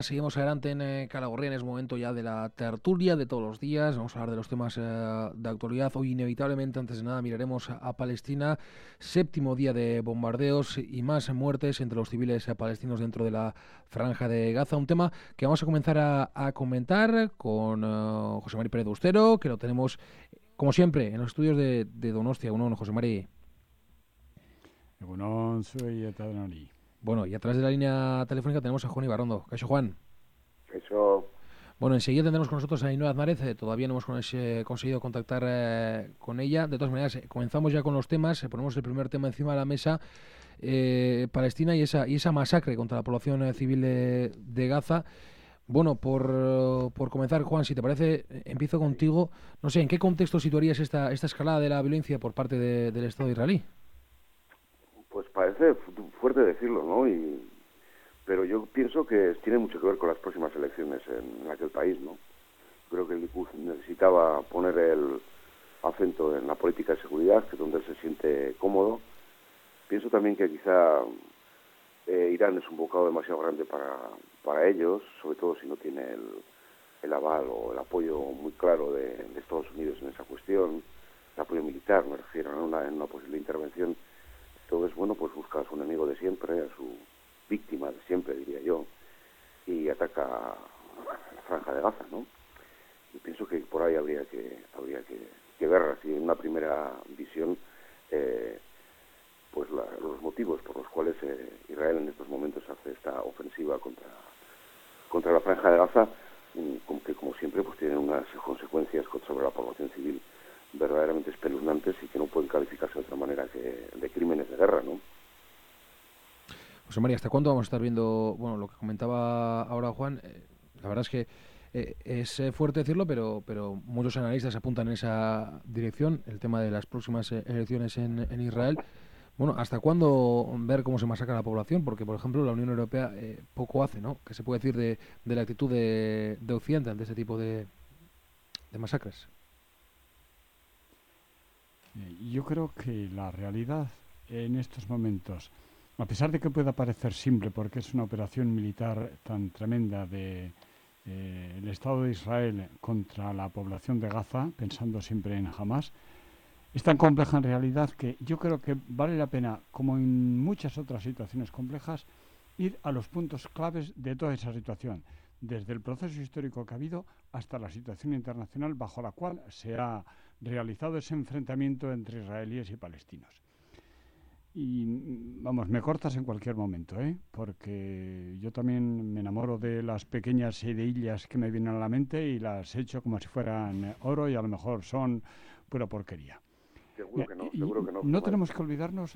Seguimos adelante en Calagorría, es momento ya de la tertulia de todos los días. Vamos a hablar de los temas de actualidad. Hoy, inevitablemente, antes de nada, miraremos a Palestina. Séptimo día de bombardeos y más muertes entre los civiles palestinos dentro de la franja de Gaza. Un tema que vamos a comenzar a comentar con José Mari Pérez Bustero, que lo tenemos, como siempre, en los estudios de Donostia. Uno, José Mari. Egunon, soy Etadonori. Bueno, y a través de la línea telefónica tenemos a Juan Ibarrondo. Caixo Juan. Eso, Bueno, enseguida tendremos con nosotros a Ainhoa Aznárez. Todavía no hemos conseguido contactar con ella. De todas maneras, comenzamos ya con los temas. Ponemos el primer tema encima de la mesa. Palestina y esa masacre contra la población civil de Gaza. Bueno, por comenzar, Juan, si te parece, empiezo contigo. No sé, ¿en qué contexto situarías esta escalada de la violencia por parte del Estado israelí? pues parece fuerte decirlo, ¿no? Pero yo pienso que tiene mucho que ver con las próximas elecciones en aquel país, ¿no? Creo que el Likud necesitaba poner el acento en la política de seguridad, que es donde él se siente cómodo. Pienso también que quizá Irán es un bocado demasiado grande para ellos, sobre todo si no tiene el aval o el apoyo muy claro de Estados Unidos en esa cuestión, el apoyo militar, me refiero, ¿no? En una posible intervención. Entonces, bueno, pues busca a su enemigo de siempre, a su víctima de siempre, diría yo, y ataca a la franja de Gaza, ¿no? Y pienso que por ahí habría que ver, así en una primera visión, pues los motivos por los cuales Israel en estos momentos hace esta ofensiva contra la franja de Gaza, que como siempre pues tienen unas consecuencias sobre la población civil verdaderamente espeluznantes y que no pueden calificarse de otra manera que de crímenes de guerra, ¿no? José María, ¿hasta cuándo vamos a estar viendo, bueno, lo que comentaba ahora Juan? La verdad es que es fuerte decirlo, pero muchos analistas apuntan en esa dirección, el tema de las próximas elecciones en Israel. Bueno, ¿hasta cuándo ver cómo se masacra la población? Porque, por ejemplo, la Unión Europea poco hace, ¿no? ¿Qué se puede decir de la actitud de Occidente ante este tipo de masacres? Yo creo que la realidad en estos momentos, a pesar de que pueda parecer simple, porque es una operación militar tan tremenda de el Estado de Israel contra la población de Gaza, pensando siempre en Hamas, es tan compleja en realidad que yo creo que vale la pena, como en muchas otras situaciones complejas, ir a los puntos claves de toda esa situación, desde el proceso histórico que ha habido hasta la situación internacional bajo la cual se ha realizado ese enfrentamiento entre israelíes y palestinos. Y vamos, me cortas en cualquier momento, porque yo también me enamoro de las pequeñas ideillas que me vienen a la mente y las echo como si fueran oro y a lo mejor son pura porquería. Seguro que no, No Samuel. tenemos que olvidarnos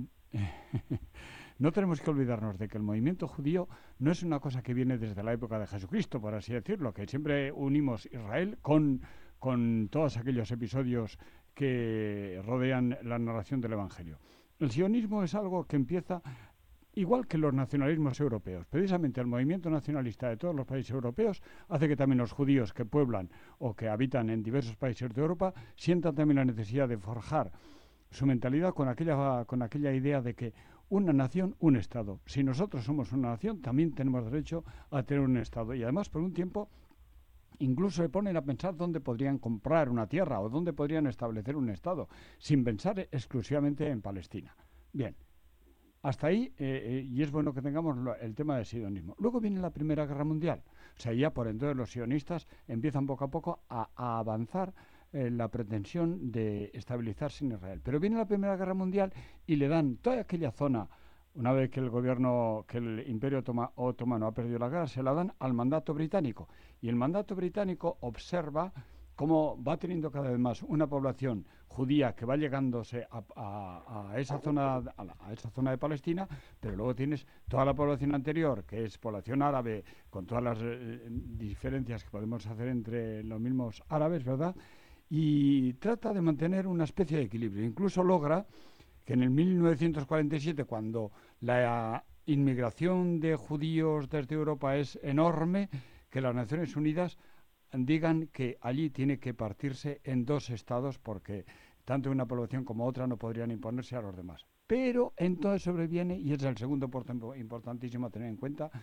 no tenemos que olvidarnos de que el movimiento judío no es una cosa que viene desde la época de Jesucristo, por así decirlo, que siempre unimos Israel con todos aquellos episodios que rodean la narración del Evangelio. El sionismo es algo que empieza igual que los nacionalismos europeos. Precisamente el movimiento nacionalista de todos los países europeos hace que también los judíos que pueblan o que habitan en diversos países de Europa sientan también la necesidad de forjar su mentalidad con aquella idea de que una nación, un Estado. Si nosotros somos una nación, también tenemos derecho a tener un Estado. Y además, por un tiempo, incluso se ponen a pensar dónde podrían comprar una tierra o dónde podrían establecer un Estado, sin pensar exclusivamente en Palestina. Bien, hasta ahí, y es bueno que tengamos el tema del sionismo. Luego viene la Primera Guerra Mundial. O sea, ya por entonces los sionistas empiezan poco a poco a avanzar la pretensión de estabilizarse en Israel. Pero viene la Primera Guerra Mundial y le dan toda aquella zona, una vez que el Imperio Otomano ha perdido la guerra, se la dan al mandato británico. Y el mandato británico observa cómo va teniendo cada vez más una población judía que va llegándose a esa zona de Palestina, pero luego tienes toda la población anterior, que es población árabe, con todas las diferencias que podemos hacer entre los mismos árabes, ¿verdad? Y trata de mantener una especie de equilibrio. Incluso logra que en el 1947, cuando la inmigración de judíos desde Europa es enorme, que las Naciones Unidas digan que allí tiene que partirse en dos estados porque tanto una población como otra no podrían imponerse a los demás. Pero entonces sobreviene, y es el segundo punto importantísimo a tener en cuenta,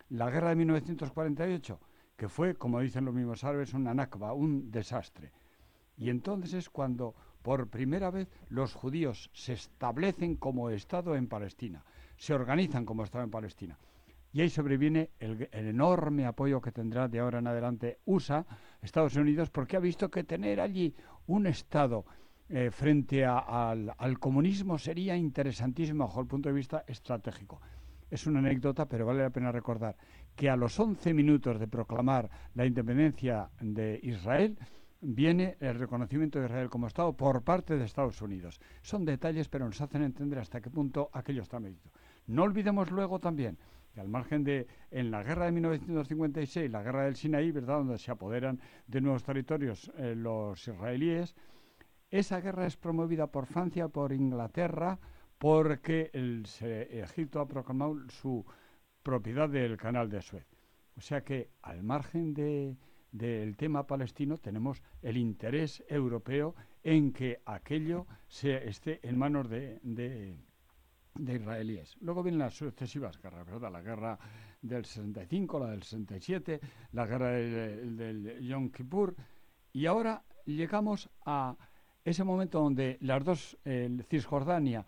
la guerra de 1948, que fue, como dicen los mismos árabes, una nakba, un desastre. Y entonces es cuando por primera vez los judíos se establecen como Estado en Palestina, se organizan como Estado en Palestina. Y ahí sobreviene el enorme apoyo que tendrá de ahora en adelante USA, Estados Unidos, porque ha visto que tener allí un Estado frente al comunismo sería interesantísimo bajo el punto de vista estratégico. Es una anécdota, pero vale la pena recordar que a los 11 minutos de proclamar la independencia de Israel, viene el reconocimiento de Israel como Estado por parte de Estados Unidos. Son detalles, pero nos hacen entender hasta qué punto aquello está medido. No olvidemos luego también que al margen de, en la guerra de 1956, la guerra del Sinaí, ¿verdad?, donde se apoderan de nuevos territorios los israelíes, esa guerra es promovida por Francia, por Inglaterra, porque Egipto ha proclamado su propiedad del canal de Suez. O sea que al margen del tema palestino tenemos el interés europeo en que aquello esté en manos de israelíes. Luego vienen las sucesivas guerras, ¿verdad? La guerra del 65, la del 67, la guerra del Yom Kippur, y ahora llegamos a ese momento donde las dos, Cisjordania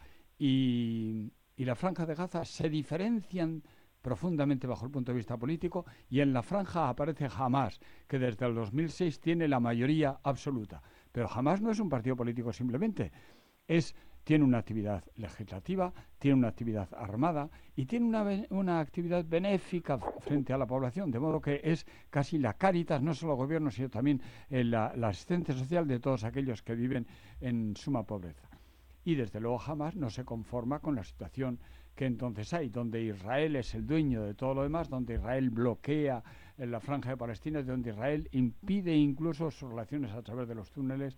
y la Franja de Gaza, se diferencian profundamente bajo el punto de vista político, y en la franja aparece Hamás, que desde el 2006 tiene la mayoría absoluta. Pero Hamás no es un partido político simplemente, tiene una actividad legislativa, tiene una actividad armada y tiene una actividad benéfica frente a la población, de modo que es casi la Cáritas, no solo el gobierno, sino también la asistencia social de todos aquellos que viven en suma pobreza. Y desde luego Hamás no se conforma con la situación que entonces hay, donde Israel es el dueño de todo lo demás, donde Israel bloquea en la franja de Palestina, donde Israel impide incluso sus relaciones a través de los túneles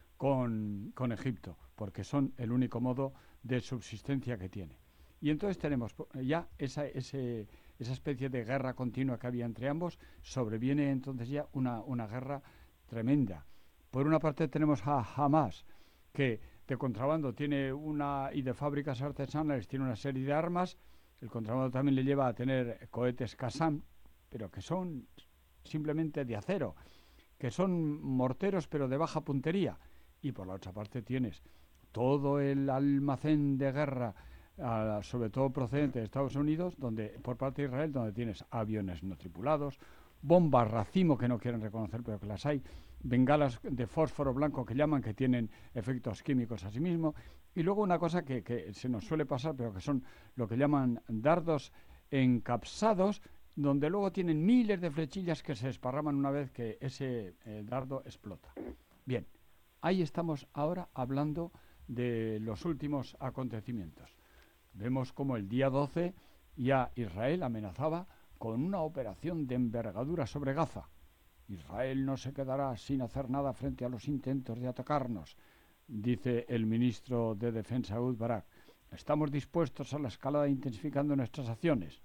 con Egipto, porque son el único modo de subsistencia que tiene. Y entonces tenemos ya esa especie de guerra continua que había entre ambos, sobreviene entonces ya una guerra tremenda. Por una parte tenemos a Hamás, que de contrabando tiene y de fábricas artesanales tiene una serie de armas. El contrabando también le lleva a tener cohetes Qassam, pero que son simplemente de acero, que son morteros pero de baja puntería. Y por la otra parte tienes todo el almacén de guerra, sobre todo procedente de Estados Unidos, donde por parte de Israel, donde tienes aviones no tripulados, bombas racimo que no quieren reconocer pero que las hay, bengalas de fósforo blanco que llaman, que tienen efectos químicos a sí mismo, y luego una cosa que se nos suele pasar, pero que son lo que llaman dardos encapsados, donde luego tienen miles de flechillas que se desparraman una vez que ese dardo explota. Bien, ahí estamos ahora hablando de los últimos acontecimientos. Vemos como el día 12 ya Israel amenazaba con una operación de envergadura sobre Gaza. Israel no se quedará sin hacer nada frente a los intentos de atacarnos, dice el ministro de Defensa Ehud Barak. Estamos dispuestos a la escalada intensificando nuestras acciones.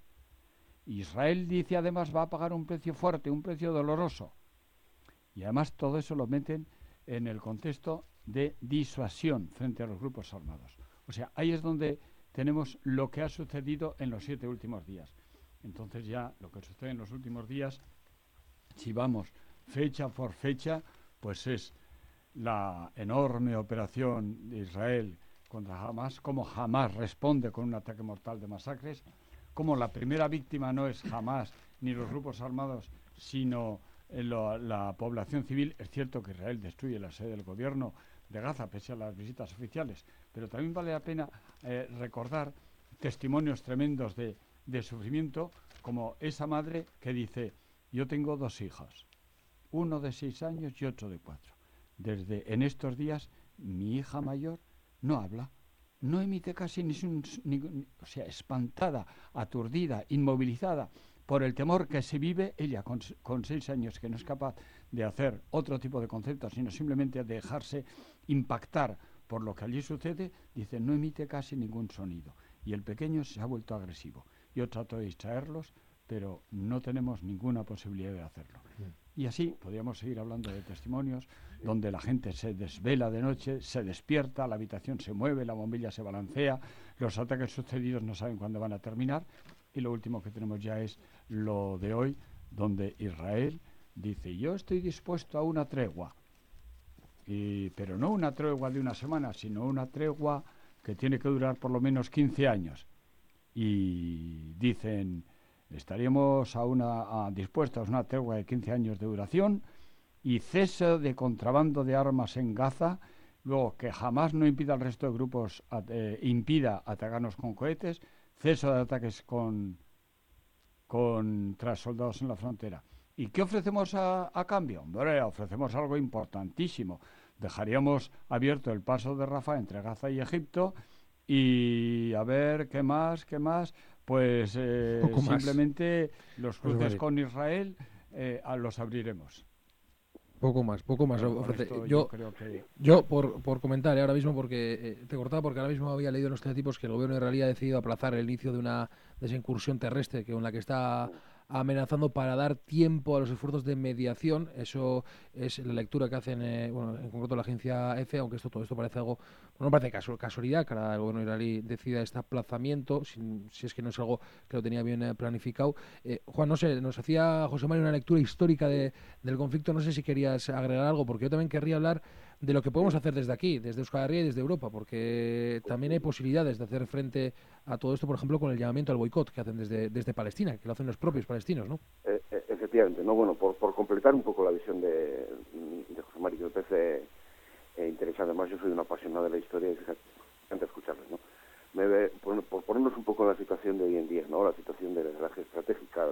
Israel dice además va a pagar un precio fuerte, un precio doloroso. Y además todo eso lo meten en el contexto de disuasión frente a los grupos armados. O sea, ahí es donde tenemos lo que ha sucedido en los 7 últimos días. Entonces ya lo que sucede en los últimos días, si vamos fecha por fecha, pues es la enorme operación de Israel contra Hamás, cómo Hamás responde con un ataque mortal de masacres, cómo la primera víctima no es Hamás ni los grupos armados, sino la población civil. Es cierto que Israel destruye la sede del gobierno de Gaza pese a las visitas oficiales, pero también vale la pena recordar testimonios tremendos de sufrimiento, como esa madre que dice: yo tengo 2 hijas, uno de 6 años y otro de 4. En estos días mi hija mayor no habla, no emite casi o sea, espantada, aturdida, inmovilizada por el temor que se vive. Ella con 6 años, que no es capaz de hacer otro tipo de conceptos, sino simplemente de dejarse impactar por lo que allí sucede, dice, no emite casi ningún sonido. Y el pequeño se ha vuelto agresivo. Yo trato de distraerlos, pero no tenemos ninguna posibilidad de hacerlo. Y así podríamos seguir hablando de testimonios donde la gente se desvela de noche, se despierta, la habitación se mueve, la bombilla se balancea, los ataques sucedidos no saben cuándo van a terminar, y lo último que tenemos ya es lo de hoy, donde Israel dice, yo estoy dispuesto a una tregua, pero no una tregua de una semana, sino una tregua que tiene que durar por lo menos 15 años. Y dicen, estaríamos dispuestos a una tregua de 15 años de duración y cese de contrabando de armas en Gaza, luego que jamás no impida al resto de grupos impida atacarnos con cohetes, cese de ataques contra soldados en la frontera. ¿Y qué ofrecemos a cambio? Hombre, ofrecemos algo importantísimo. Dejaríamos abierto el paso de Rafah entre Gaza y Egipto y a ver, ¿qué más? Pues simplemente los cruces con Israel los abriremos. Poco más ofrece. Yo creo que... Yo, por comentar ahora mismo, porque te cortaba, porque ahora mismo había leído en los teletipos que el gobierno israelí ha decidido aplazar el inicio de esa incursión terrestre con la que está amenazando para dar tiempo a los esfuerzos de mediación. Eso es la lectura que hacen, en concreto la agencia EFE, aunque todo esto parece algo, no parece casualidad que ahora el gobierno israelí decida este aplazamiento, si es que no es algo que lo tenía bien planificado. Juan, no sé, nos hacía José María una lectura histórica del conflicto, no sé si querías agregar algo, porque yo también querría hablar de lo que podemos hacer desde aquí, desde Euskal Herria y desde Europa, porque también hay posibilidades de hacer frente a todo esto, por ejemplo, con el llamamiento al boicot que hacen desde Palestina, que lo hacen los propios palestinos, ¿no? Efectivamente, no, bueno, por completar un poco la visión de José María, que me parece interesante. Además, yo soy un apasionado de la historia y me encanta escucharles, ¿no? Por ponernos un poco en la situación de hoy en día, ¿no? La situación de la geoestratégica,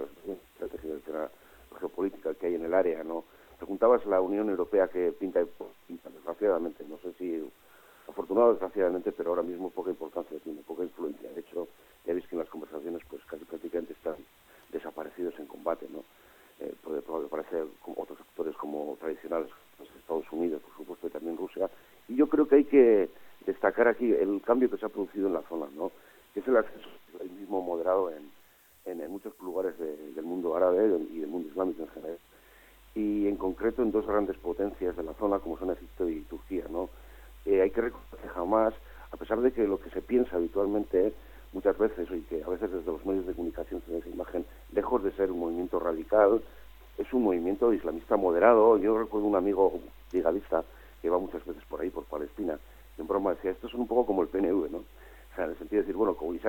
de la geopolítica que hay en el área, ¿no? Preguntabas la Unión Europea que pinta, desgraciadamente, no sé si afortunado o desgraciadamente, pero ahora mismo poca importancia tiene, poca influencia. De hecho, ya veis que en las conversaciones pues casi prácticamente están desaparecidos en combate, ¿no? Puede aparecer otros actores como tradicionales, pues Estados Unidos, por supuesto, y también Rusia. Y yo creo que hay que destacar aquí el cambio que se ha producido en la zona, ¿no? Que es el acceso al mismo moderado en muchos lugares del mundo árabe y del mundo islámico en general. Y en concreto en dos grandes potencias de la zona, como son Egipto y Turquía, ¿no? Hay que recordar que jamás, a pesar de que lo que se piensa habitualmente muchas veces, y que a veces desde los medios de comunicación se ve esa imagen, lejos de ser un movimiento radical, es un movimiento islamista moderado. Yo recuerdo un amigo yihadista que va muchas veces por ahí, por Palestina, y en broma decía, estos son un poco como el PNV, ¿no? O sea, en el sentido de decir, bueno, como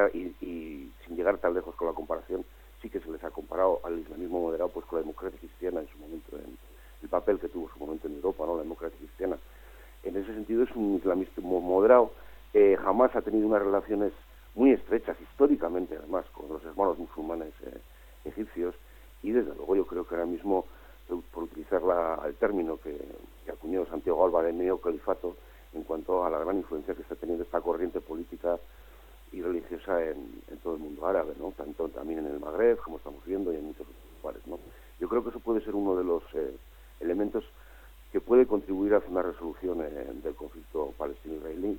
y sin llegar tan lejos con la comparación, sí que se les ha comparado al islamismo moderado pues con la democracia cristiana en su momento, en el papel que tuvo en su momento en Europa, ¿no? La democracia cristiana. En ese sentido es un islamismo moderado, jamás ha tenido unas relaciones muy estrechas históricamente, además, con los hermanos musulmanes egipcios, y desde luego yo creo que ahora mismo, por utilizar el término que acuñó Santiago Alba de neocalifato, en cuanto a la gran influencia que está teniendo esta corriente política y religiosa en todo el mundo árabe, ¿no? Tanto también en el Magreb, como estamos viendo, y en muchos otros lugares, ¿no? Yo creo que eso puede ser uno de los elementos que puede contribuir hacia una resolución del conflicto palestino-israelí,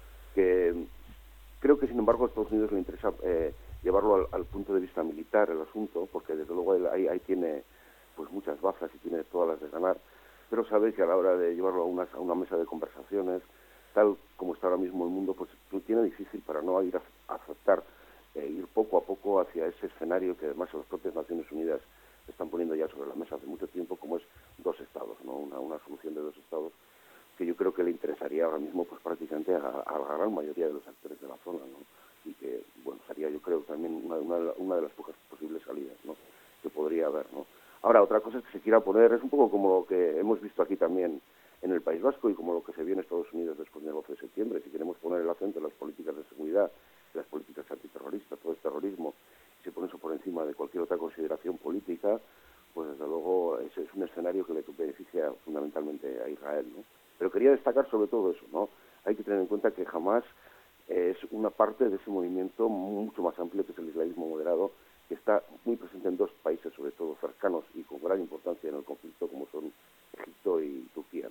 que creo que sin embargo a Estados Unidos le interesa llevarlo al punto de vista militar el asunto, porque desde luego ahí tiene pues muchas bajas y tiene todas las de ganar, pero sabe que a la hora de llevarlo a una mesa de conversaciones, tal como está ahora mismo el mundo, pues lo tiene difícil para no ir a aceptar ir poco a poco hacia ese escenario que además las propias Naciones Unidas están poniendo ya sobre la mesa hace mucho tiempo, como es dos estados, ¿no? Una solución de dos estados, que yo creo que le interesaría ahora mismo pues prácticamente a la gran mayoría de los actores de la zona, ¿no? Y que, bueno, sería yo creo también una de las pocas posibles salidas, ¿no? Que podría haber, ¿no? Ahora, otra cosa es que se quiera poner, es un poco como lo que hemos visto aquí también en el País Vasco y como lo que se vio en Estados Unidos después del 12 de septiembre, si queremos poner el acento en las políticas de seguridad, en las políticas antiterroristas, todo el terrorismo, y se pone eso por encima de cualquier otra consideración política, pues desde luego ese es un escenario que le beneficia fundamentalmente a Israel, ¿no? Pero quería destacar sobre todo eso, ¿no? Hay que tener en cuenta que Hamás es una parte de ese movimiento mucho más amplio que es el islamismo moderado, que está muy presente en dos países, sobre todo cercanos y con gran importancia en el conflicto, como son Egipto y Turquía,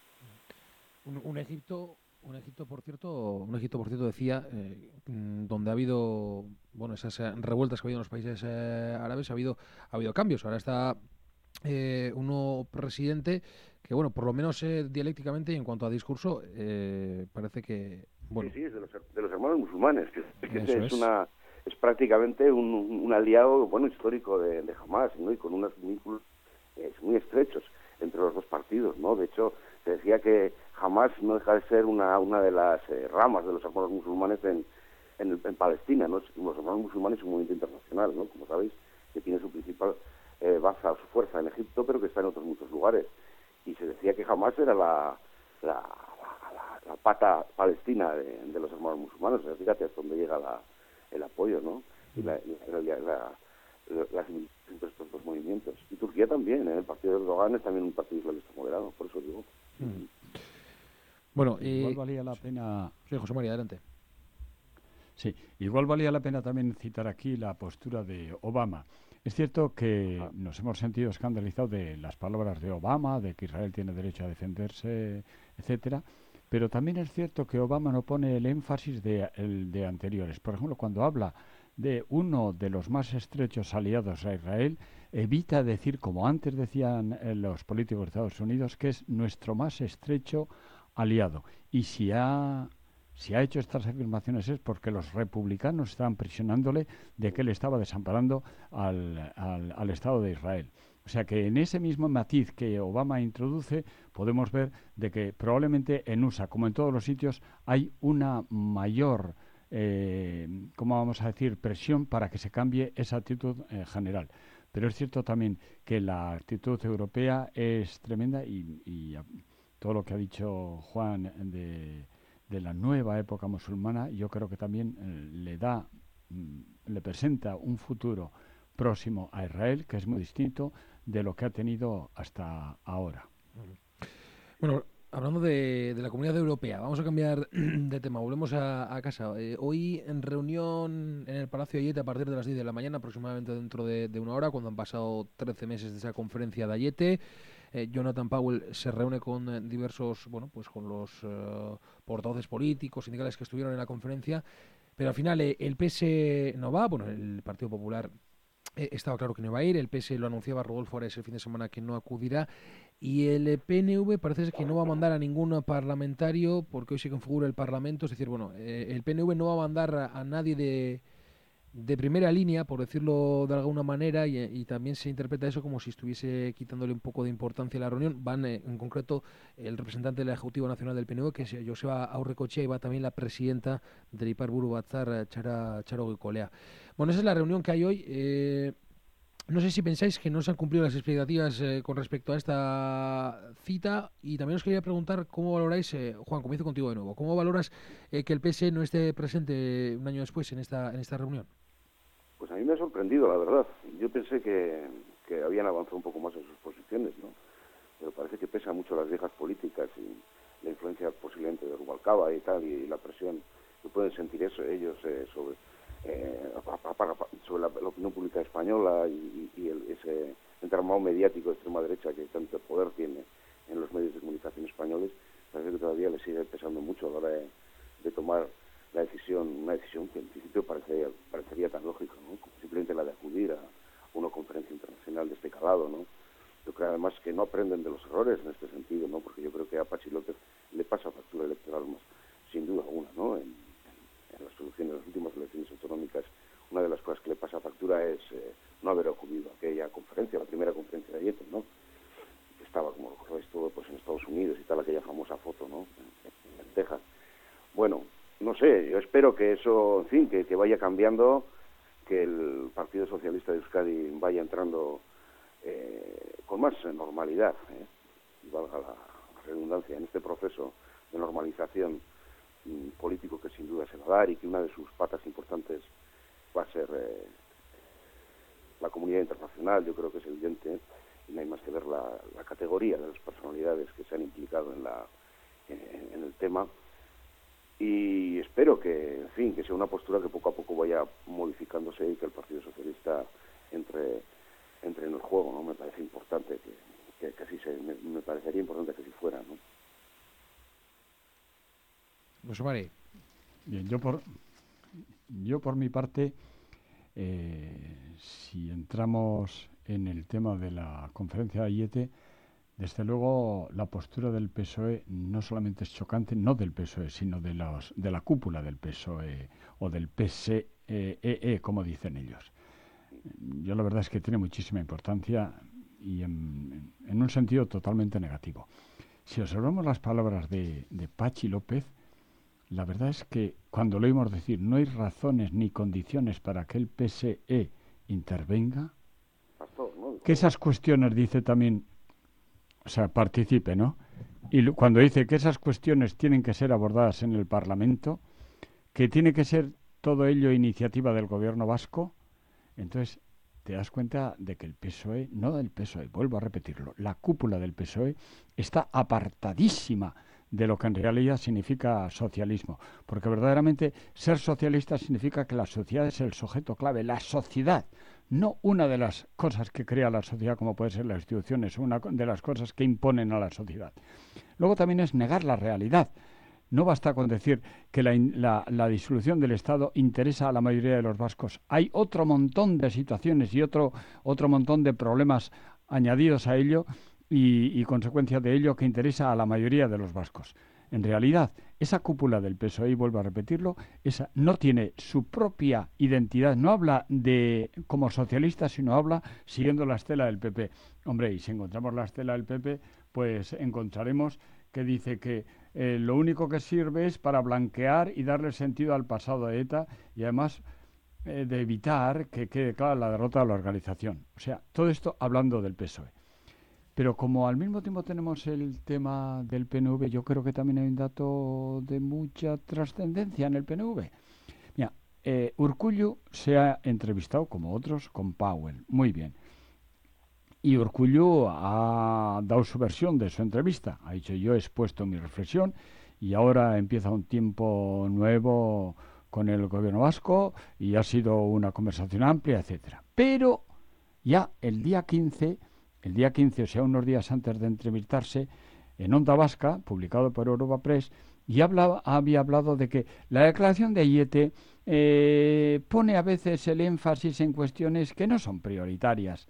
¿no? Un Egipto, por cierto, decía, donde ha habido, bueno, esas revueltas que ha habido en los países árabes, ha habido cambios. Ahora está un nuevo presidente que, bueno, por lo menos dialécticamente y en cuanto a discurso, parece que, bueno... Sí, es de los hermanos musulmanes, que es es prácticamente un aliado, bueno, histórico de Hamás, ¿no? Y con unos vínculos muy estrechos entre los dos partidos, ¿no? De hecho, se decía que Hamás no deja de ser una de las ramas de los hermanos musulmanes en Palestina, ¿no? Los hermanos musulmanes es un movimiento internacional, ¿no? Como sabéis, que tiene su principal base, su fuerza en Egipto, pero que está en otros muchos lugares. Y se decía que Hamás era la pata palestina de los hermanos musulmanes. O sea, fíjate hasta dónde llega el apoyo, ¿no? Y las entre estos dos movimientos. Y Turquía también, el partido de Erdogan es también un partido islamista moderado, por eso digo. Bueno, igual valía la pena... Sí, José María, adelante. Sí, igual valía la pena también citar aquí la postura de Obama. Es cierto que nos hemos sentido escandalizados de las palabras de Obama, de que Israel tiene derecho a defenderse, etcétera, pero también es cierto que Obama no pone el énfasis de anteriores. Por ejemplo, cuando habla de uno de los más estrechos aliados a Israel, evita decir, como antes decían los políticos de Estados Unidos, que es nuestro más estrecho aliado. Y si ha hecho estas afirmaciones es porque los republicanos estaban presionándole de que él estaba desamparando al Estado de Israel. O sea que en ese mismo matiz que Obama introduce podemos ver de que probablemente en USA, como en todos los sitios, hay una mayor, ¿cómo vamos a decir?, presión para que se cambie esa actitud general. Pero es cierto también que la actitud europea es tremenda y todo lo que ha dicho Juan de la nueva época musulmana, yo creo que también le presenta un futuro próximo a Israel que es muy distinto de lo que ha tenido hasta ahora. Bueno, hablando de la Comunidad Europea, vamos a cambiar de tema, volvemos a casa. Hoy en reunión en el Palacio de Ayete a partir de las 10 de la mañana, aproximadamente dentro de una hora, cuando han pasado 13 meses de esa conferencia de Ayete, Jonathan Powell se reúne con diversos, bueno, pues con los portavoces políticos, sindicales que estuvieron en la conferencia, pero al final el PS no va, bueno, el Partido Popular estaba claro que no iba a ir, el PS lo anunciaba Rodolfo Ares el fin de semana que no acudirá, y el PNV parece ser que no va a mandar a ningún parlamentario porque hoy se configura el Parlamento, es decir, bueno, el PNV no va a mandar a nadie de primera línea, por decirlo de alguna manera, y también se interpreta eso como si estuviese quitándole un poco de importancia a la reunión. Van, en concreto, el representante del Ejecutivo Nacional del PNV, que es Joseba Aurrekoetxea, y va también la presidenta del Ipar Buru Batzar, Charo Goicolea. Bueno, esa es la reunión que hay hoy. No sé si pensáis que no se han cumplido las expectativas con respecto a esta cita, y también os quería preguntar cómo valoráis, Juan, comienzo contigo de nuevo, ¿cómo valoras que el PS no esté presente un año después en esta reunión? Pues a mí me ha sorprendido, la verdad. Yo pensé que habían avanzado un poco más en sus posiciones, ¿no? Pero parece que pesan mucho las viejas políticas y la influencia posiblemente de Rubalcaba y tal, y la presión que pueden sentir ellos sobre la opinión pública española y ese entramado mediático de extrema derecha que tanto poder tiene en los medios de comunicación españoles. Parece que todavía le sigue pesando mucho a la hora de tomar una decisión que en principio parecería tan lógica, ¿no? Como simplemente la de acudir a una conferencia internacional de este calado, ¿no? Yo creo además que no aprenden de los errores en este sentido, ¿no? Porque yo creo que a Patxi López le pasa factura electoral más, sin duda alguna, ¿no? En las últimas elecciones autonómicas, una de las cosas que le pasa factura es no haber acudido a aquella conferencia, la primera conferencia de Ayete, ¿no? Que estaba, como recordáis todo, pues en Estados Unidos y tal, aquella famosa foto, ¿no? En Texas. Bueno, no sé, yo espero que eso, en fin, que vaya cambiando, que el Partido Socialista de Euskadi vaya entrando con más normalidad, y valga la redundancia, en este proceso de normalización político que sin duda se va a dar, y que una de sus patas importantes va a ser la comunidad internacional. Yo creo que es evidente, y no hay más que ver la categoría de las personalidades que se han implicado en el tema. Y espero que, en fin, que sea una postura que poco a poco vaya modificándose y que el Partido Socialista entre en el juego, ¿no? Me parece importante que así me parecería importante que así fuera, ¿no? José María. Bien, yo por mi parte, si entramos en el tema de la conferencia de Ayete, desde luego la postura del PSOE no solamente es chocante, no del PSOE, sino de la cúpula del PSOE o del PSE como dicen ellos. Yo la verdad es que tiene muchísima importancia y en un sentido totalmente negativo. Si observamos las palabras de Pachi López, la verdad es que cuando lo oímos decir no hay razones ni condiciones para que el PSE intervenga, que esas cuestiones dice también, o sea, participe, ¿no? Y cuando dice que esas cuestiones tienen que ser abordadas en el Parlamento, que tiene que ser todo ello iniciativa del gobierno vasco, entonces te das cuenta de que el PSOE, no el PSOE, vuelvo a repetirlo, la cúpula del PSOE está apartadísima de lo que en realidad significa socialismo, porque verdaderamente ser socialista significa que la sociedad es el sujeto clave, la sociedad, no una de las cosas que crea la sociedad como puede ser las instituciones, una de las cosas que imponen a la sociedad. Luego también es negar la realidad. No basta con decir que la disolución del Estado interesa a la mayoría de los vascos. Hay otro montón de situaciones y otro montón de problemas añadidos a ello y consecuencia de ello que interesa a la mayoría de los vascos. En realidad, esa cúpula del PSOE, y vuelvo a repetirlo, esa no tiene su propia identidad, no habla como socialista, sino habla siguiendo la estela del PP. Hombre, y si encontramos la estela del PP, pues encontraremos que dice que lo único que sirve es para blanquear y darle sentido al pasado de ETA y además de evitar que quede clara la derrota de la organización. O sea, todo esto hablando del PSOE. Pero como al mismo tiempo tenemos el tema del PNV, yo creo que también hay un dato de mucha trascendencia en el PNV. Mira, Urkullu se ha entrevistado, como otros, con Powell. Muy bien. Y Urkullu ha dado su versión de su entrevista. Ha dicho, yo he expuesto mi reflexión y ahora empieza un tiempo nuevo con el gobierno vasco y ha sido una conversación amplia, etcétera. Pero ya el día 15, o sea, unos días antes de entrevistarse, en Onda Vasca, publicado por Europa Press, y había hablado de que la declaración de Aiete pone a veces el énfasis en cuestiones que no son prioritarias.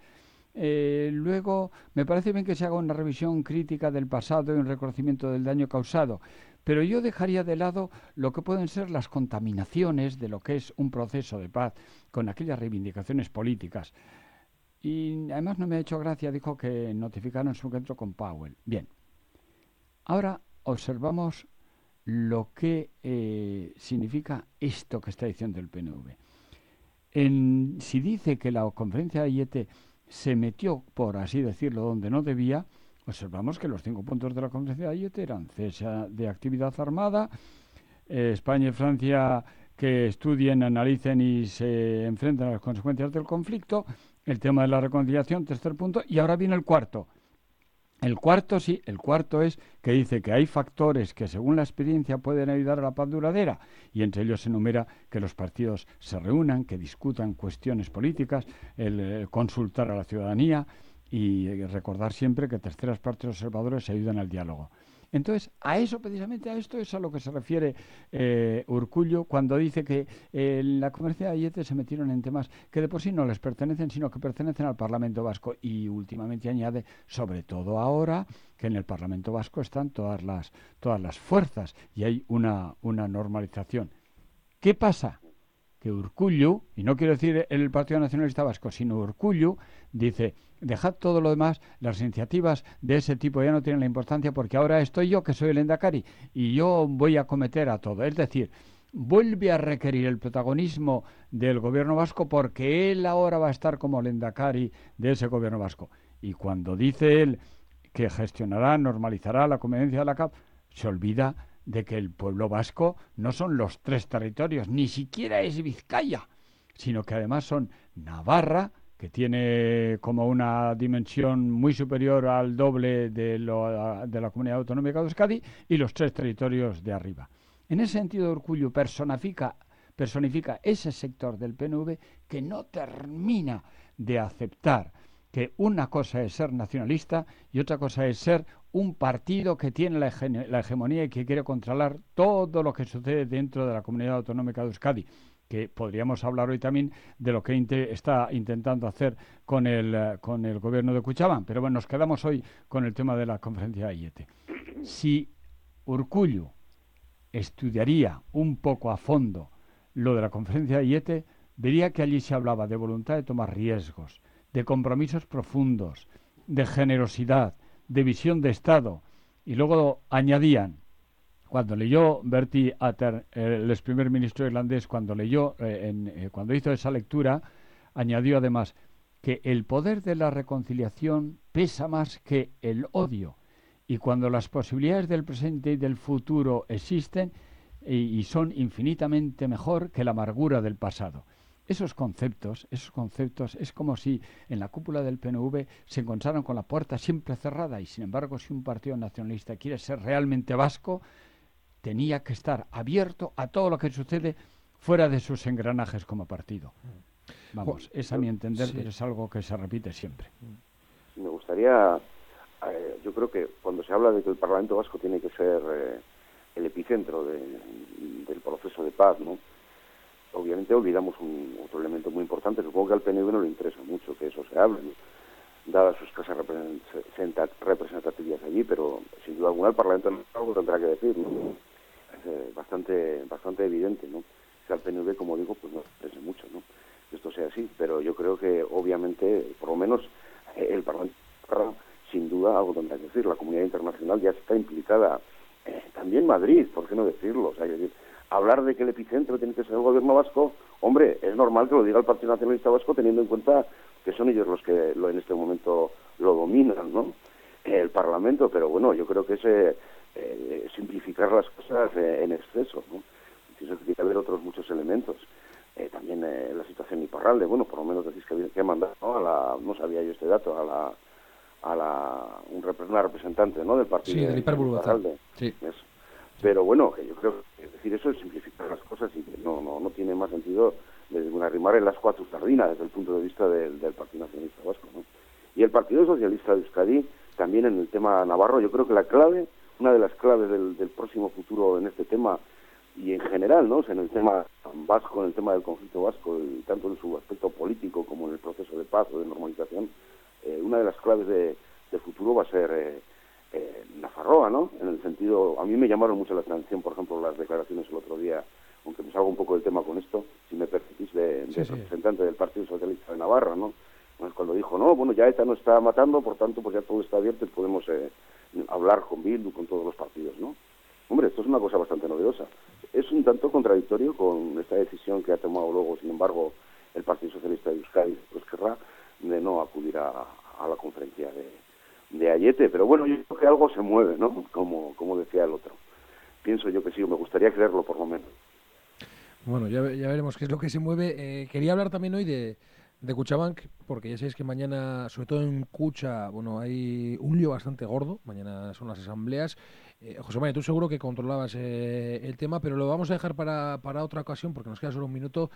Luego, me parece bien que se haga una revisión crítica del pasado y un reconocimiento del daño causado, pero yo dejaría de lado lo que pueden ser las contaminaciones de lo que es un proceso de paz con aquellas reivindicaciones políticas. Y además no me ha hecho gracia, dijo que notificaron su encuentro con Powell. Bien, ahora observamos lo que significa esto que está diciendo el PNV. Si dice que la conferencia de Aiete se metió, por así decirlo, donde no debía, observamos que los 5 puntos de la conferencia de Aiete eran cese de actividad armada, España y Francia que estudien, analicen y se enfrenten a las consecuencias del conflicto, el tema de la reconciliación, 3er punto, y ahora viene el cuarto. El cuarto es que dice que hay factores que según la experiencia pueden ayudar a la paz duradera y entre ellos se enumera que los partidos se reúnan, que discutan cuestiones políticas, el consultar a la ciudadanía y recordar siempre que terceras partes observadores ayudan al diálogo. Entonces, precisamente a esto es a lo que se refiere Urkullu cuando dice que en la conferencia de Aiete se metieron en temas que de por sí no les pertenecen, sino que pertenecen al Parlamento Vasco. Y últimamente añade, sobre todo ahora, que en el Parlamento Vasco están todas las fuerzas y hay una normalización. ¿Qué pasa? Que Urkullu, y no quiero decir el Partido Nacionalista Vasco, sino Urkullu, dice, dejad todo lo demás, las iniciativas de ese tipo ya no tienen la importancia porque ahora estoy yo que soy el Lehendakari y yo voy a acometer a todo. Es decir, vuelve a requerir el protagonismo del gobierno vasco porque él ahora va a estar como Lehendakari de ese gobierno vasco. Y cuando dice él que gestionará, normalizará la convivencia de la CAP, se olvida de que el pueblo vasco no son los 3 territorios, ni siquiera es Vizcaya, sino que además son Navarra, que tiene como una dimensión muy superior al doble de la Comunidad Autonómica de Euskadi, y los 3 territorios de arriba. En ese sentido, Urkullu personifica ese sector del PNV que no termina de aceptar que una cosa es ser nacionalista y otra cosa es ser un partido que tiene la hegemonía y que quiere controlar todo lo que sucede dentro de la Comunidad Autonómica de Euskadi, que podríamos hablar hoy también de lo que está intentando hacer con el gobierno de Kutxabank. Pero bueno, nos quedamos hoy con el tema de la conferencia de Aiete. Si Urkullu estudiaría un poco a fondo lo de la conferencia de Aiete, vería que allí se hablaba de voluntad de tomar riesgos, de compromisos profundos, de generosidad, de visión de Estado. Y luego añadían, cuando leyó Bertie Ahern, el ex primer ministro irlandés, cuando hizo esa lectura, añadió además que el poder de la reconciliación pesa más que el odio. Y cuando las posibilidades del presente y del futuro existen y son infinitamente mejor que la amargura del pasado. Esos conceptos, es como si en la cúpula del PNV se encontraran con la puerta siempre cerrada y, sin embargo, si un partido nacionalista quiere ser realmente vasco, tenía que estar abierto a todo lo que sucede fuera de sus engranajes como partido. Vamos, es a mi entender, sí, pero es algo que se repite siempre. Me gustaría, yo creo que cuando se habla de que el Parlamento Vasco tiene que ser el epicentro del proceso de paz, ¿no? Obviamente olvidamos otro elemento muy importante. Supongo que al PNV no le interesa mucho que eso se hable, ¿no?, dada su escasa representatividad allí, pero sin duda alguna el Parlamento algo tendrá que decir, ¿no? Es bastante evidente, ¿no? Que al PNV, como digo, pues no le interesa mucho, ¿no?, que esto sea así, pero yo creo que obviamente, por lo menos el Parlamento, sin duda algo tendrá que decir. La comunidad internacional ya está implicada, también Madrid, ¿por qué no decirlo? O sea, hablar de que el epicentro tiene que ser el gobierno vasco, hombre, es normal que lo diga el Partido Nacionalista Vasco, teniendo en cuenta que son ellos los que en este momento lo dominan, ¿no?, el Parlamento, pero bueno, yo creo que es simplificar las cosas en exceso, ¿no? Pienso que tiene que haber otros muchos elementos. También la situación Iparralde, bueno, por lo menos decís que ha mandado, ¿no?, no sabía yo este dato, una representante, ¿no?, del partido, sí, del Iparralde. Sí. Pero bueno, que yo creo que decir eso es simplificar las cosas y que no tiene más sentido desde arrimar en las cuatro sardinas desde el punto de vista del Partido Nacionalista Vasco, ¿no? Y el Partido Socialista de Euskadi, también en el tema navarro, yo creo que una de las claves del próximo futuro en este tema y en general, ¿no?, en el tema vasco, en el tema del conflicto vasco, y tanto en su aspecto político como en el proceso de paz o de normalización, una de las claves de futuro va a ser Nafarroa, ¿no? En el sentido, a mí me llamaron mucho la atención, por ejemplo, las declaraciones el otro día, aunque me salgo un poco del tema con esto, si me permitís, del representante del Partido Socialista de Navarra, ¿no? Pues cuando dijo, no, bueno, ya ETA no está matando, por tanto, pues ya todo está abierto y podemos hablar con Bildu, con todos los partidos, ¿no? Hombre, esto es una cosa bastante novedosa. Es un tanto contradictorio con esta decisión que ha tomado luego, sin embargo, el Partido Socialista de Euskadi, pues querrá, de no acudir a la conferencia de Aiete, pero bueno, yo creo que algo se mueve, ¿no?, como decía el otro. Pienso yo que sí, me gustaría creerlo por lo menos. Bueno, ya veremos qué es lo que se mueve. Quería hablar también hoy de Kutxabank, porque ya sabéis que mañana, sobre todo en Kutxa, bueno, hay un lío bastante gordo. Mañana son las asambleas. José María, tú seguro que controlabas el tema, pero lo vamos a dejar para otra ocasión, porque nos queda solo un minuto.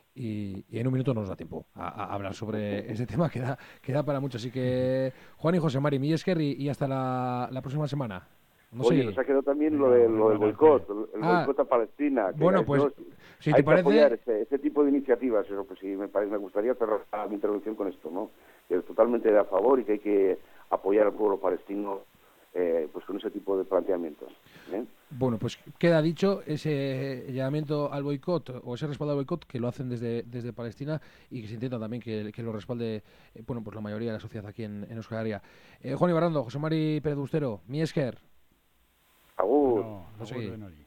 Y en un minuto no nos da tiempo a hablar sobre ese tema que da para mucho. Así que, Juan y José Mari, mi esker y hasta la próxima semana. Oye, nos ha quedado también lo del boicot, el boicot a Palestina. Bueno, pues, si te hay parece... que apoyar ese tipo de iniciativas. Eso, pues sí, me gustaría cerrar mi intervención con esto, ¿no? Que es totalmente a favor y que hay que apoyar al pueblo palestino pues con ese tipo de planteamientos. Bueno, pues queda dicho ese llamamiento al boicot o ese respaldo al boicot, que lo hacen desde Palestina y que se intenta también que lo respalde bueno, pues la mayoría de la sociedad aquí en Euskal Herria. Juan Ibarrando, José Mari Pérez Bustero, mi esker. Agur. No sé.